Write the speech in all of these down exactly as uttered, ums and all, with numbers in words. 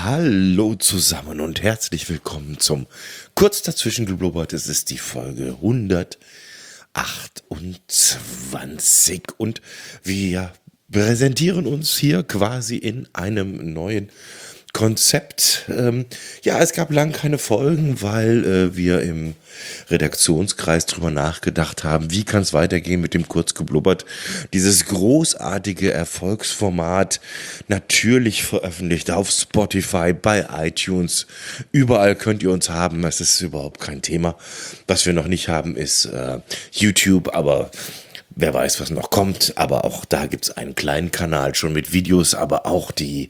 Hallo zusammen und herzlich willkommen zum Kurz dazwischen geblubbert. Es ist die Folge hundertachtundzwanzig und wir präsentieren uns hier quasi in einem neuen Konzept. Ähm, ja, es gab lang keine Folgen, weil äh, wir im Redaktionskreis drüber nachgedacht haben, wie kann es weitergehen mit dem Kurzgeblubbert. Dieses großartige Erfolgsformat, natürlich veröffentlicht auf Spotify, bei iTunes, überall könnt ihr uns haben, es ist überhaupt kein Thema. Was wir noch nicht haben, ist äh, YouTube, aber wer weiß, was noch kommt. Aber auch da gibt es einen kleinen Kanal schon mit Videos, aber auch die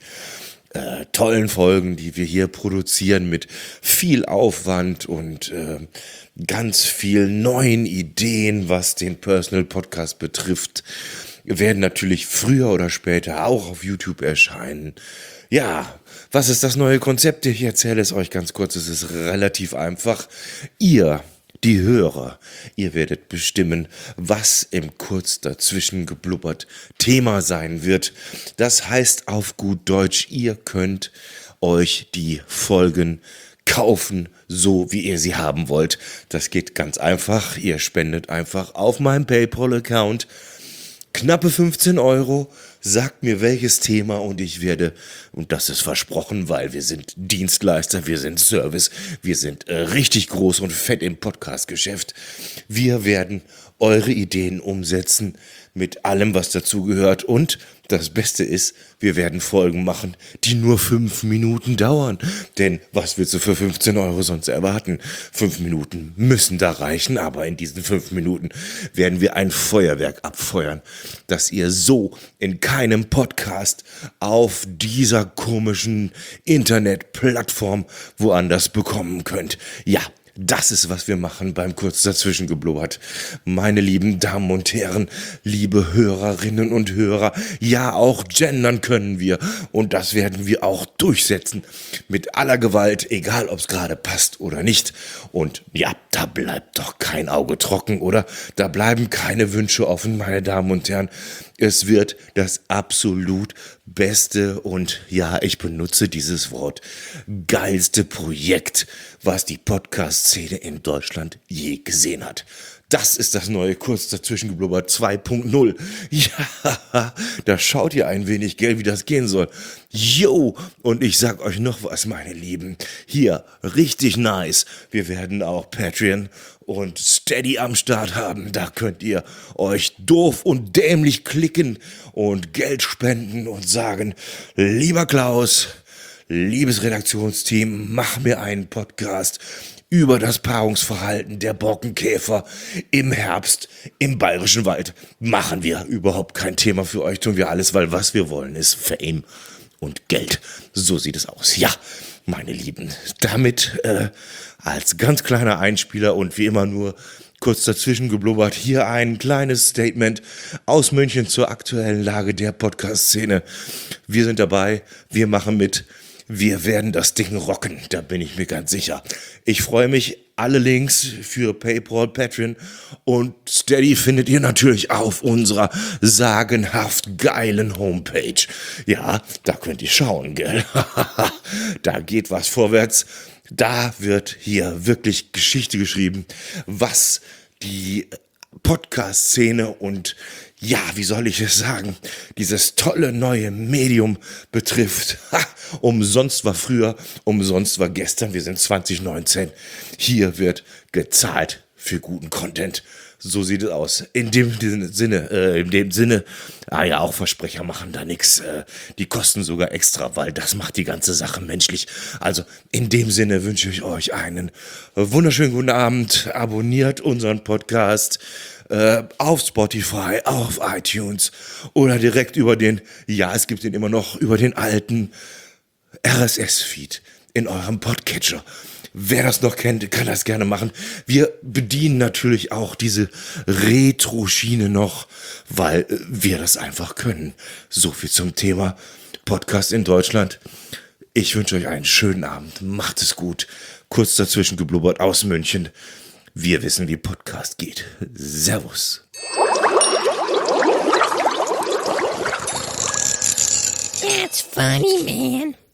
Äh, tollen Folgen, die wir hier produzieren mit viel Aufwand und äh, ganz viel neuen Ideen, was den Personal Podcast betrifft, werden natürlich früher oder später auch auf YouTube erscheinen. Ja, was ist das neue Konzept? Ich erzähle es euch ganz kurz, es ist relativ einfach. Ihr Die Hörer, ihr werdet bestimmen, was im Kurz dazwischen geblubbert Thema sein wird. Das heißt auf gut Deutsch, ihr könnt euch die Folgen kaufen, so wie ihr sie haben wollt. Das geht ganz einfach. Ihr spendet einfach auf meinem PayPal-Account knappe fünfzehn Euro, sagt mir welches Thema und ich werde, und das ist versprochen, weil wir sind Dienstleister, wir sind Service, wir sind äh, richtig groß und fett im Podcast-Geschäft. Wir werden eure Ideen umsetzen mit allem, was dazugehört, und das Beste ist, wir werden Folgen machen, die nur fünf Minuten dauern. Denn was willst du für fünfzehn Euro sonst erwarten? Fünf Minuten müssen da reichen, aber in diesen fünf Minuten werden wir ein Feuerwerk abfeuern, das ihr so in keinem Podcast auf dieser komischen Internetplattform woanders bekommen könnt. Ja, das ist, was wir machen beim Kurz dazwischen geblubbert. Meine lieben Damen und Herren, liebe Hörerinnen und Hörer, ja, auch gendern können wir. Und das werden wir auch durchsetzen. Mit aller Gewalt, egal ob es gerade passt oder nicht. Und ja, da bleibt doch kein Auge trocken, oder? Da bleiben keine Wünsche offen, meine Damen und Herren. Es wird das absolut beste und, ja, ich benutze dieses Wort, geilste Projekt, was die Podcast-Szene in Deutschland je gesehen hat. Das ist das neue Kurz dazwischen geblubbert zwei Punkt null. Ja, da schaut ihr ein wenig, gell, wie das gehen soll. Yo, und ich sag euch noch was, meine Lieben. Hier, richtig nice. Wir werden auch Patreon und Steady am Start haben. Da könnt ihr euch doof und dämlich klicken und Geld spenden und sagen, lieber Klaus, liebes Redaktionsteam, mach mir einen Podcast über das Paarungsverhalten der Borkenkäfer im Herbst im Bayerischen Wald. Machen wir, überhaupt kein Thema für euch, tun wir alles, weil was wir wollen ist Fame und Geld. So sieht es aus. Ja, meine Lieben, damit äh, als ganz kleiner Einspieler und wie immer nur kurz dazwischen geblubbert, hier ein kleines Statement aus München zur aktuellen Lage der Podcast-Szene. Wir sind dabei, wir machen mit. Wir werden das Ding rocken, da bin ich mir ganz sicher. Ich freue mich, alle Links für PayPal, Patreon und Steady findet ihr natürlich auf unserer sagenhaft geilen Homepage. Ja, da könnt ihr schauen, gell? Da geht was vorwärts. Da wird hier wirklich Geschichte geschrieben, was die Podcast-Szene und, ja, wie soll ich es sagen, dieses tolle neue Medium betrifft. Ha, umsonst war früher, umsonst war gestern, wir sind zwanzig neunzehn. Hier wird gezahlt für guten Content. So sieht es aus. In dem Sinne, äh, in dem Sinne, ah ja, auch Versprecher machen da nichts. Äh, die kosten sogar extra, weil das macht die ganze Sache menschlich. Also in dem Sinne wünsche ich euch einen wunderschönen guten Abend. Abonniert unseren Podcast äh, auf Spotify, auf iTunes oder direkt über den, ja, es gibt den immer noch, über den alten R S S-Feed in eurem Podcatcher. Wer das noch kennt, kann das gerne machen. Wir bedienen natürlich auch diese Retro-Schiene noch, weil wir das einfach können. So viel zum Thema Podcast in Deutschland. Ich wünsche euch einen schönen Abend. Macht es gut. Kurz dazwischen geblubbert aus München. Wir wissen, wie Podcast geht. Servus. That's funny, man.